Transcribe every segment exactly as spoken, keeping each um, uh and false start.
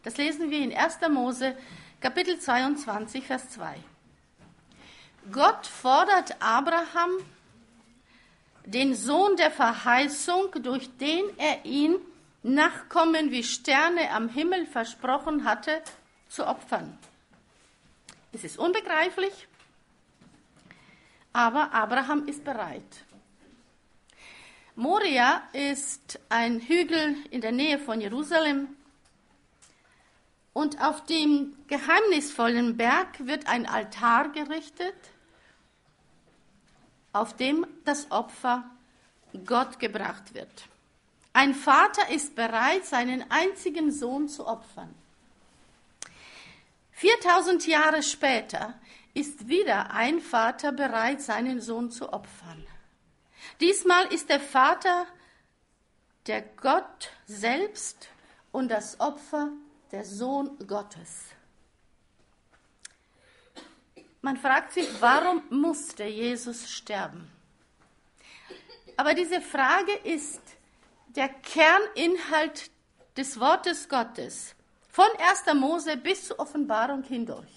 Das lesen wir in erster Mose, Kapitel zweiundzwanzig, Vers zwei. Gott fordert Abraham, den Sohn der Verheißung, durch den er ihn Nachkommen wie Sterne am Himmel versprochen hatte, zu opfern. Es ist unbegreiflich, aber Abraham ist bereit. Moria ist ein Hügel in der Nähe von Jerusalem und auf dem geheimnisvollen Berg wird ein Altar gerichtet, auf dem das Opfer Gott gebracht wird. Ein Vater ist bereit, seinen einzigen Sohn zu opfern. viertausend Jahre später ist wieder ein Vater bereit, seinen Sohn zu opfern. Diesmal ist der Vater der Gott selbst und das Opfer der Sohn Gottes. Man fragt sich, warum musste Jesus sterben? Aber diese Frage ist der Kerninhalt des Wortes Gottes, von erster Mose bis zur Offenbarung hindurch.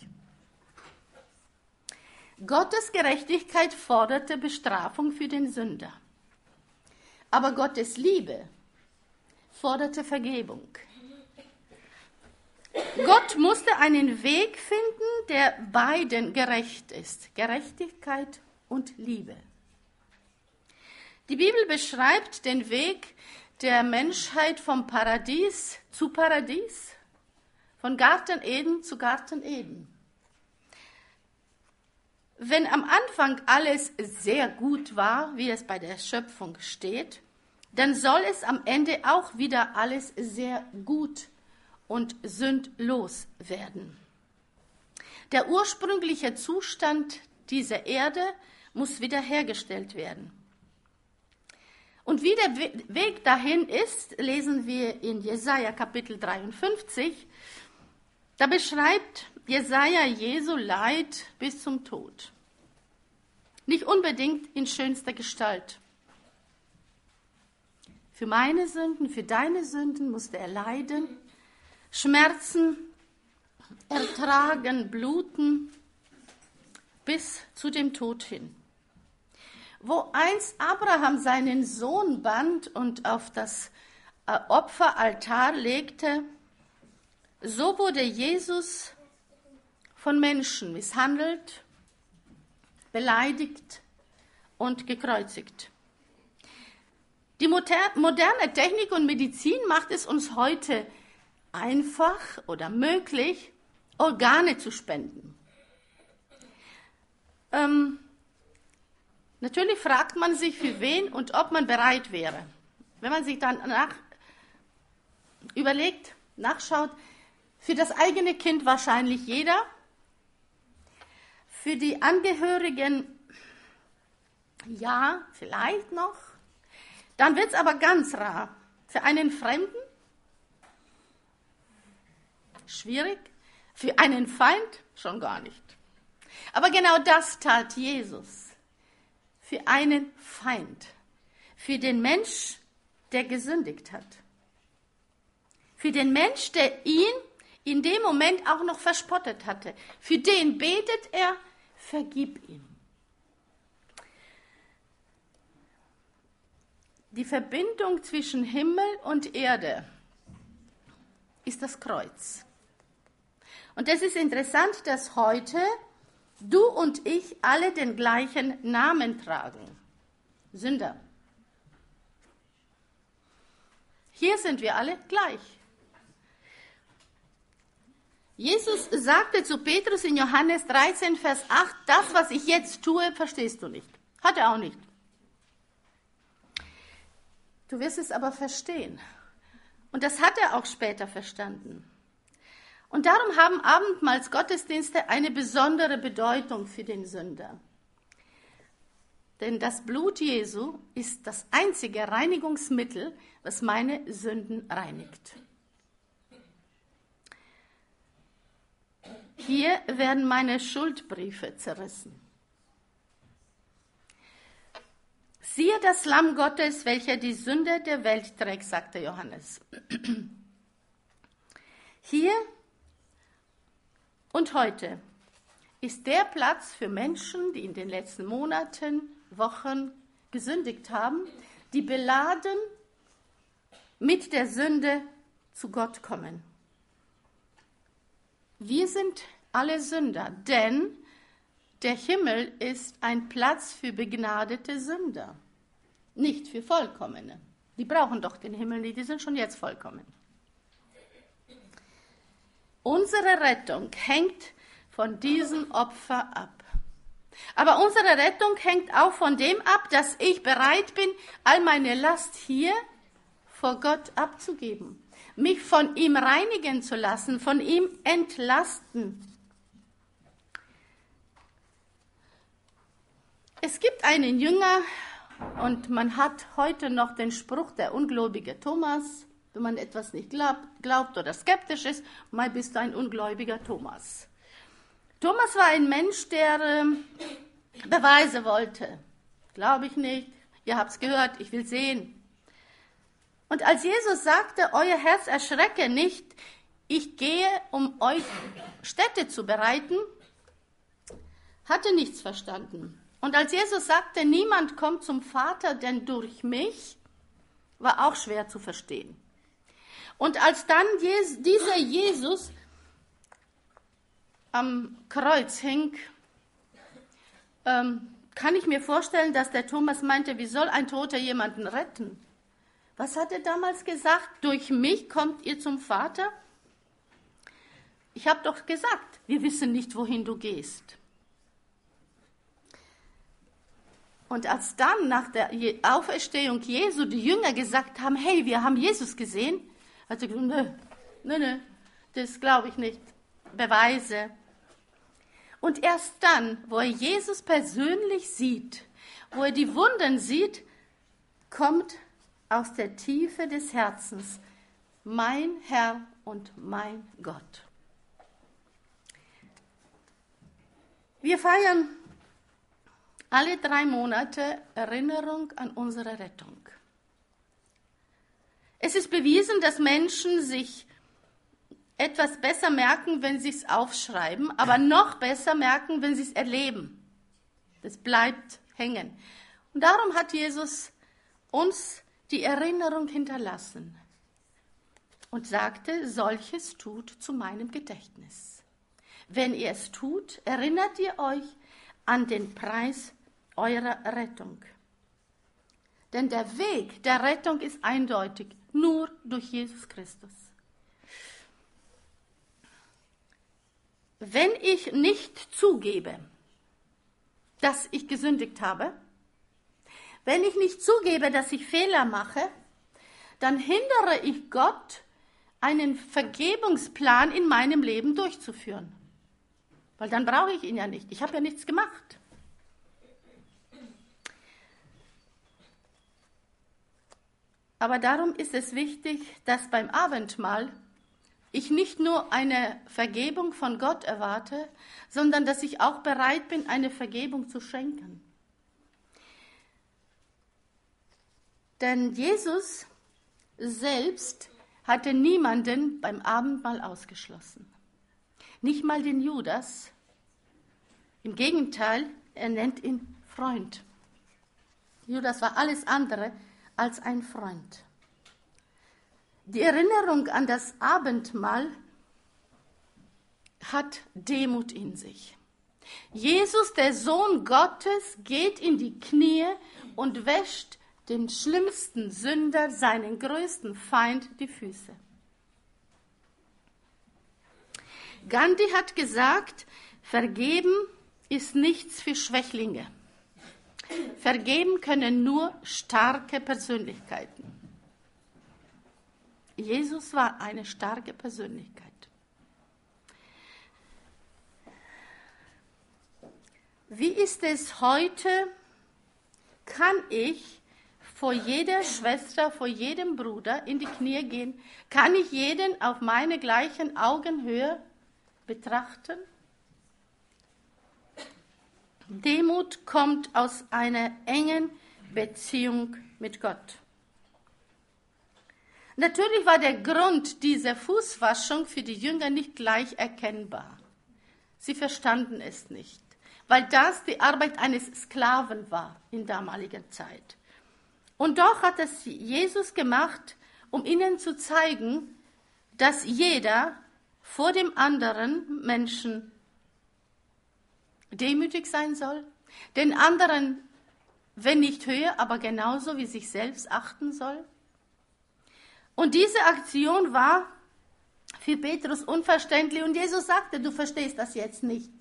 Gottes Gerechtigkeit forderte Bestrafung für den Sünder. Aber Gottes Liebe forderte Vergebung. Gott musste einen Weg finden, der beiden gerecht ist. Gerechtigkeit und Liebe. Die Bibel beschreibt den Weg der Menschheit vom Paradies zu Paradies, von Garten Eden zu Garten Eden. Wenn am Anfang alles sehr gut war, wie es bei der Schöpfung steht, dann soll es am Ende auch wieder alles sehr gut und sündlos werden. Der ursprüngliche Zustand dieser Erde muss wiederhergestellt werden. Und wie der Weg dahin ist, lesen wir in Jesaja Kapitel dreiundfünfzig. Da beschreibt Jesaja Jesu Leid bis zum Tod. Nicht unbedingt in schönster Gestalt. Für meine Sünden, für deine Sünden musste er leiden, Schmerzen ertragen, bluten, bis zu dem Tod hin. Wo einst Abraham seinen Sohn band und auf das Opferaltar legte, so wurde Jesus von Menschen misshandelt, beleidigt und gekreuzigt. Die moderne Technik und Medizin macht es uns heute einfach oder möglich, Organe zu spenden. Ähm, natürlich fragt man sich, für wen und ob man bereit wäre. Wenn man sich dann nach, überlegt, nachschaut, für das eigene Kind wahrscheinlich jeder, für die Angehörigen ja, vielleicht noch, dann wird es aber ganz rar. Für einen Fremden schwierig, für einen Feind schon gar nicht. Aber genau das tat Jesus. Für einen Feind. Für den Mensch, der gesündigt hat. Für den Mensch, der ihn in dem Moment auch noch verspottet hatte. Für den betet er, vergib ihm. Die Verbindung zwischen Himmel und Erde ist das Kreuz. Und es ist interessant, dass heute du und ich alle den gleichen Namen tragen. Sünder. Hier sind wir alle gleich. Jesus sagte zu Petrus in Johannes dreizehn, Vers acht, das, was ich jetzt tue, verstehst du nicht. Hat er auch nicht. Du wirst es aber verstehen. Und das hat er auch später verstanden. Und darum haben Abendmahlsgottesdienste eine besondere Bedeutung für den Sünder. Denn das Blut Jesu ist das einzige Reinigungsmittel, was meine Sünden reinigt. Hier werden meine Schuldbriefe zerrissen. Siehe das Lamm Gottes, welcher die Sünde der Welt trägt, sagte Johannes. Hier und heute ist der Platz für Menschen, die in den letzten Monaten, Wochen gesündigt haben, die beladen mit der Sünde zu Gott kommen. Wir sind alle Sünder, denn der Himmel ist ein Platz für begnadete Sünder, nicht für Vollkommene. Die brauchen doch den Himmel nicht, die sind schon jetzt vollkommen. Unsere Rettung hängt von diesem Opfer ab. Aber unsere Rettung hängt auch von dem ab, dass ich bereit bin, all meine Last hier vor Gott abzugeben, mich von ihm reinigen zu lassen, von ihm entlasten. Es gibt einen Jünger und man hat heute noch den Spruch, der ungläubige Thomas, wenn man etwas nicht glaubt, glaubt oder skeptisch ist, mal bist du ein ungläubiger Thomas. Thomas war ein Mensch, der äh, Beweise wollte. Glaube ich nicht, ihr habt es gehört, ich will sehen. Und als Jesus sagte, euer Herz erschrecke nicht, ich gehe, um euch Stätte zu bereiten, hat er nichts verstanden. Und als Jesus sagte, niemand kommt zum Vater, denn durch mich, war auch schwer zu verstehen. Und als dann Jesus, dieser Jesus am Kreuz hing, ähm, kann ich mir vorstellen, dass der Thomas meinte, wie soll ein Toter jemanden retten? Was hat er damals gesagt? Durch mich kommt ihr zum Vater? Ich habe doch gesagt, wir wissen nicht, wohin du gehst. Und als dann nach der Auferstehung Jesu die Jünger gesagt haben, hey, wir haben Jesus gesehen, hat er gesagt, nö, nö, nö, das glaube ich nicht. Beweise. Und erst dann, wo er Jesus persönlich sieht, wo er die Wunden sieht, kommt aus der Tiefe des Herzens mein Herr und mein Gott. Wir feiern alle drei Monate Erinnerung an unsere Rettung. Es ist bewiesen, dass Menschen sich etwas besser merken, wenn sie es aufschreiben, aber noch besser merken, wenn sie es erleben. Das bleibt hängen. Und darum hat Jesus uns die Erinnerung hinterlassen und sagte, solches tut zu meinem Gedächtnis. Wenn ihr es tut, erinnert ihr euch an den Preis eurer Rettung. Denn der Weg der Rettung ist eindeutig, nur durch Jesus Christus. Wenn ich nicht zugebe, dass ich gesündigt habe, wenn ich nicht zugebe, dass ich Fehler mache, dann hindere ich Gott, einen Vergebungsplan in meinem Leben durchzuführen. Weil dann brauche ich ihn ja nicht. Ich habe ja nichts gemacht. Aber darum ist es wichtig, dass beim Abendmahl ich nicht nur eine Vergebung von Gott erwarte, sondern dass ich auch bereit bin, eine Vergebung zu schenken. Denn Jesus selbst hatte niemanden beim Abendmahl ausgeschlossen. Nicht mal den Judas. Im Gegenteil, er nennt ihn Freund. Judas war alles andere als ein Freund. Die Erinnerung an das Abendmahl hat Demut in sich. Jesus, der Sohn Gottes, geht in die Knie und wäscht dem schlimmsten Sünder, seinen größten Feind, die Füße. Gandhi hat gesagt, vergeben ist nichts für Schwächlinge. Vergeben können nur starke Persönlichkeiten. Jesus war eine starke Persönlichkeit. Wie ist es heute? Kann ich vor jeder Schwester, vor jedem Bruder in die Knie gehen? Kann ich jeden auf meine gleichen Augenhöhe betrachten? Demut kommt aus einer engen Beziehung mit Gott. Natürlich war der Grund dieser Fußwaschung für die Jünger nicht gleich erkennbar. Sie verstanden es nicht, weil das die Arbeit eines Sklaven war in damaliger Zeit. Und doch hat es Jesus gemacht, um ihnen zu zeigen, dass jeder vor dem anderen Menschen demütig sein soll, den anderen, wenn nicht höher, aber genauso wie sich selbst achten soll. Und diese Aktion war für Petrus unverständlich und Jesus sagte, du verstehst das jetzt nicht.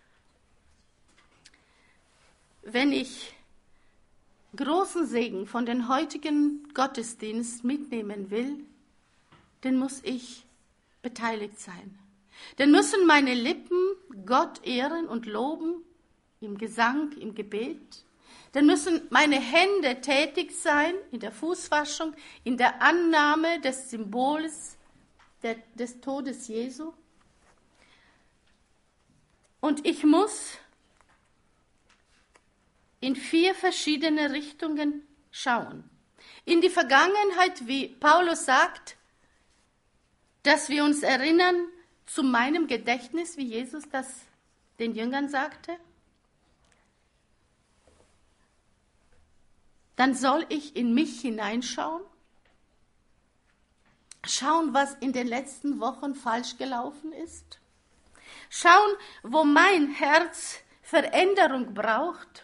Wenn ich großen Segen von den heutigen Gottesdienst mitnehmen will, dann muss ich beteiligt sein. Dann müssen meine Lippen Gott ehren und loben, im Gesang, im Gebet. Dann müssen meine Hände tätig sein in der Fußwaschung, in der Annahme des Symbols der, des Todes Jesu. Und ich muss in vier verschiedene Richtungen schauen. In die Vergangenheit, wie Paulus sagt, dass wir uns erinnern zu meinem Gedächtnis, wie Jesus das den Jüngern sagte. Dann soll ich in mich hineinschauen, schauen, was in den letzten Wochen falsch gelaufen ist, schauen, wo mein Herz Veränderung braucht.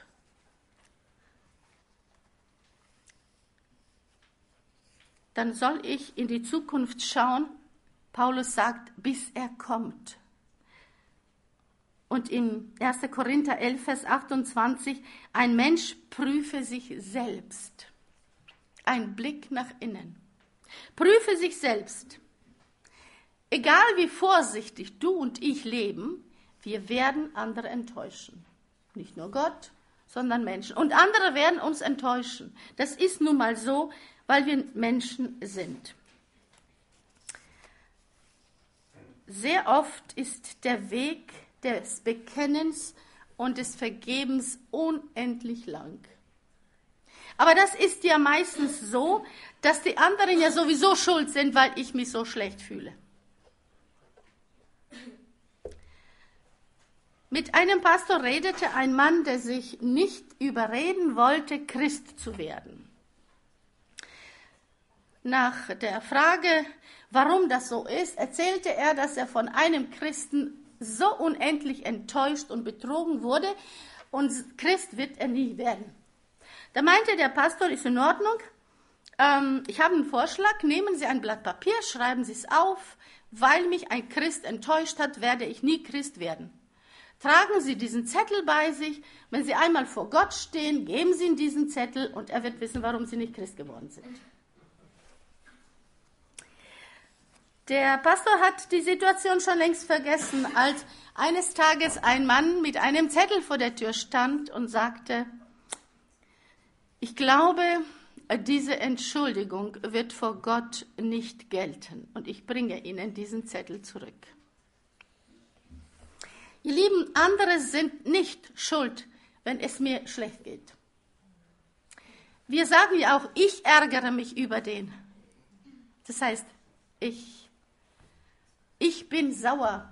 Dann soll ich in die Zukunft schauen. Paulus sagt, bis er kommt. Und in erster Korinther elf, Vers achtundzwanzig, ein Mensch prüfe sich selbst. Ein Blick nach innen. Prüfe sich selbst. Egal wie vorsichtig du und ich leben, wir werden andere enttäuschen. Nicht nur Gott, sondern Menschen. Und andere werden uns enttäuschen. Das ist nun mal so, weil wir Menschen sind. Sehr oft ist der Weg des Bekennens und des Vergebens unendlich lang. Aber das ist ja meistens so, dass die anderen ja sowieso schuld sind, weil ich mich so schlecht fühle. Mit einem Pastor redete ein Mann, der sich nicht überreden wollte, Christ zu werden. Nach der Frage, warum das so ist, erzählte er, dass er von einem Christen so unendlich enttäuscht und betrogen wurde und Christ wird er nie werden. Da meinte der Pastor, ist in Ordnung, ähm, ich habe einen Vorschlag, nehmen Sie ein Blatt Papier, schreiben Sie es auf, weil mich ein Christ enttäuscht hat, werde ich nie Christ werden. Tragen Sie diesen Zettel bei sich, wenn Sie einmal vor Gott stehen, geben Sie ihm diesen Zettel und er wird wissen, warum Sie nicht Christ geworden sind. Der Pastor hat die Situation schon längst vergessen, als eines Tages ein Mann mit einem Zettel vor der Tür stand und sagte, ich glaube, diese Entschuldigung wird vor Gott nicht gelten und ich bringe Ihnen diesen Zettel zurück. Ihr Lieben, andere sind nicht schuld, wenn es mir schlecht geht. Wir sagen ja auch, ich ärgere mich über den. Das heißt, ich Ich bin sauer.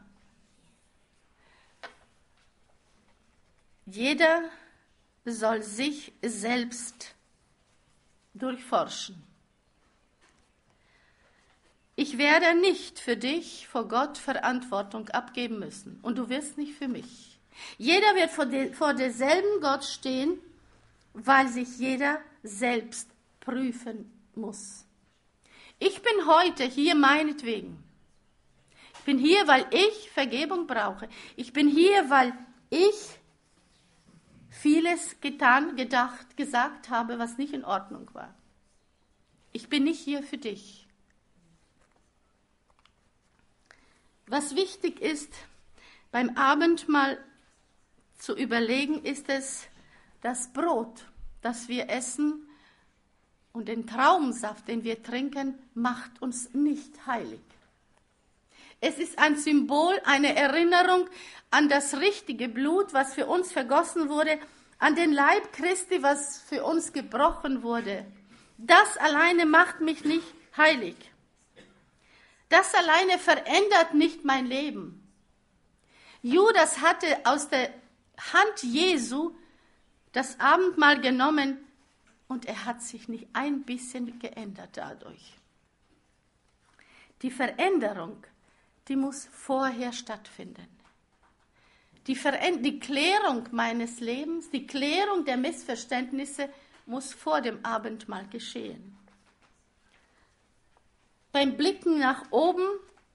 Jeder soll sich selbst durchforschen. Ich werde nicht für dich vor Gott Verantwortung abgeben müssen und du wirst nicht für mich. Jeder wird vor, de, vor derselben Gott stehen, weil sich jeder selbst prüfen muss. Ich bin heute hier meinetwegen. Ich bin hier, weil ich Vergebung brauche. Ich bin hier, weil ich vieles getan, gedacht, gesagt habe, was nicht in Ordnung war. Ich bin nicht hier für dich. Was wichtig ist, beim Abendmahl zu überlegen, ist es, das Brot, das wir essen und den Traubensaft, den wir trinken, macht uns nicht heilig. Es ist ein Symbol, eine Erinnerung an das richtige Blut, was für uns vergossen wurde, an den Leib Christi, was für uns gebrochen wurde. Das alleine macht mich nicht heilig. Das alleine verändert nicht mein Leben. Judas hatte aus der Hand Jesu das Abendmahl genommen und er hat sich nicht ein bisschen geändert dadurch. Die Veränderung, die muss vorher stattfinden. Die, Veränder- die Klärung meines Lebens, die Klärung der Missverständnisse muss vor dem Abendmahl geschehen. Beim Blicken nach oben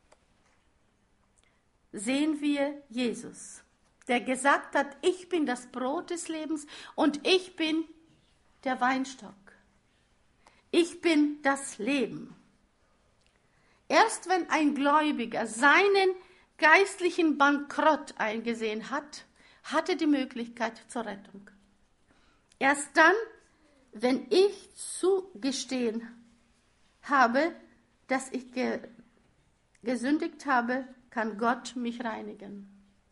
sehen wir Jesus, der gesagt hat, ich bin das Brot des Lebens und ich bin der Weinstock. Ich bin das Leben. Erst wenn ein Gläubiger seinen geistlichen Bankrott eingesehen hat, hat er die Möglichkeit zur Rettung. Erst dann, wenn ich zugestehen habe, dass ich ge- gesündigt habe, kann Gott mich reinigen.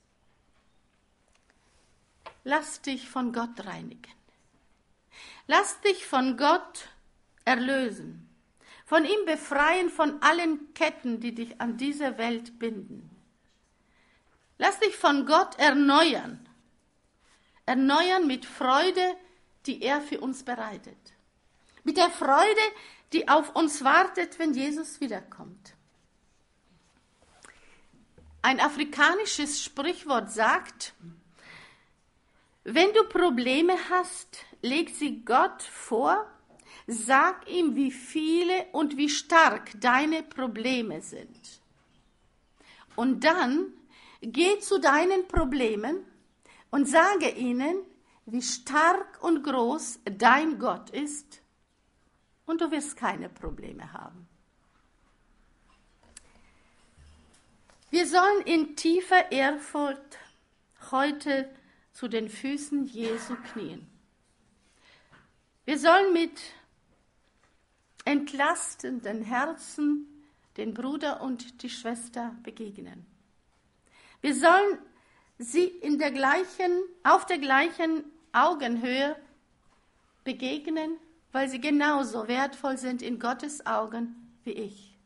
Lass dich von Gott reinigen. Lass dich von Gott erlösen. Von ihm befreien von allen Ketten, die dich an diese Welt binden. Lass dich von Gott erneuern. Erneuern mit Freude, die er für uns bereitet. Mit der Freude, die auf uns wartet, wenn Jesus wiederkommt. Ein afrikanisches Sprichwort sagt, wenn du Probleme hast, leg sie Gott vor, sag ihm, wie viele und wie stark deine Probleme sind. Und dann geh zu deinen Problemen und sage ihnen, wie stark und groß dein Gott ist, und du wirst keine Probleme haben. Wir sollen in tiefer Ehrfurcht heute zu den Füßen Jesu knien. Wir sollen mit entlastenden Herzen den Bruder und die Schwester begegnen. Wir sollen sie in der gleichen, auf der gleichen Augenhöhe begegnen, weil sie genauso wertvoll sind in Gottes Augen wie ich.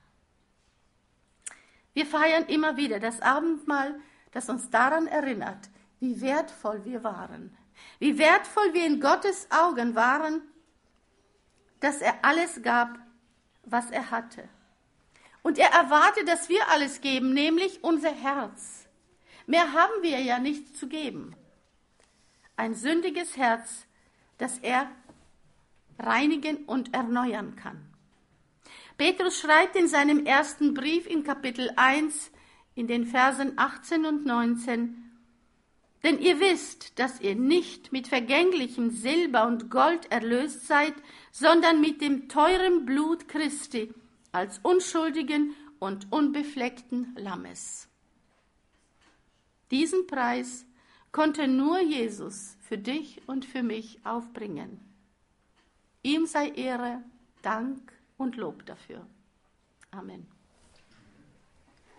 Wir feiern immer wieder das Abendmahl, das uns daran erinnert, wie wertvoll wir waren, wie wertvoll wir in Gottes Augen waren, dass er alles gab, was er hatte. Und er erwartet, dass wir alles geben, nämlich unser Herz. Mehr haben wir ja nicht zu geben. Ein sündiges Herz, das er reinigen und erneuern kann. Petrus schreibt in seinem ersten Brief in Kapitel eins in den Versen achtzehn und neunzehn, denn ihr wisst, dass ihr nicht mit vergänglichem Silber und Gold erlöst seid, sondern mit dem teuren Blut Christi als unschuldigen und unbefleckten Lammes. Diesen Preis konnte nur Jesus für dich und für mich aufbringen. Ihm sei Ehre, Dank und Lob dafür. Amen.